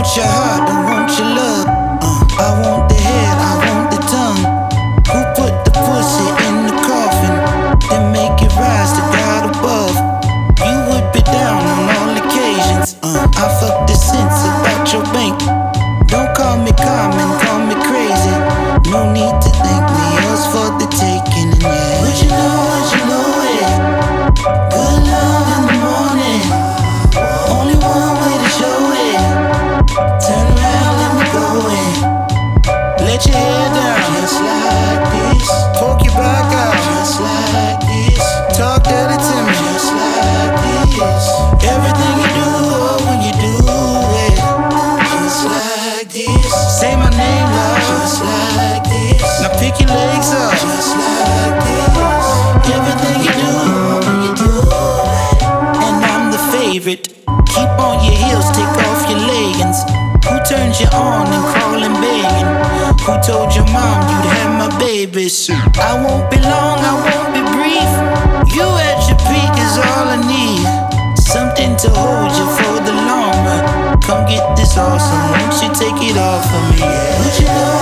your heart, I want your love. I want the head, I want the tongue. Who put the pussy in the coffin, then make it rise to God above? You whip it down on all occasions. I fuck the sense about your bank. Don't call me common, call me crazy. No need to thank me, yours for the taking. And yeah, would you know it? Good love in the morning, only one way to show it. Turn around, let me go in. Let your hair down, just like this. Poke your back out, just like this. Talk dirty to me, just like this. Everything you do, oh, when you do it, just like this. Say my name loud, just like this. Now pick your legs up, just like this. Everything you do, oh, when you do it. And I'm the favorite. Keep on your heels, take off your leggings. Who turns you on and crawling begging? Who told your mom you'd have my baby soon? I won't be long, I won't be brief. You at your peak is all I need. Something to hold you for the long run. Come get this awesome, won't you take it off of me? Would you know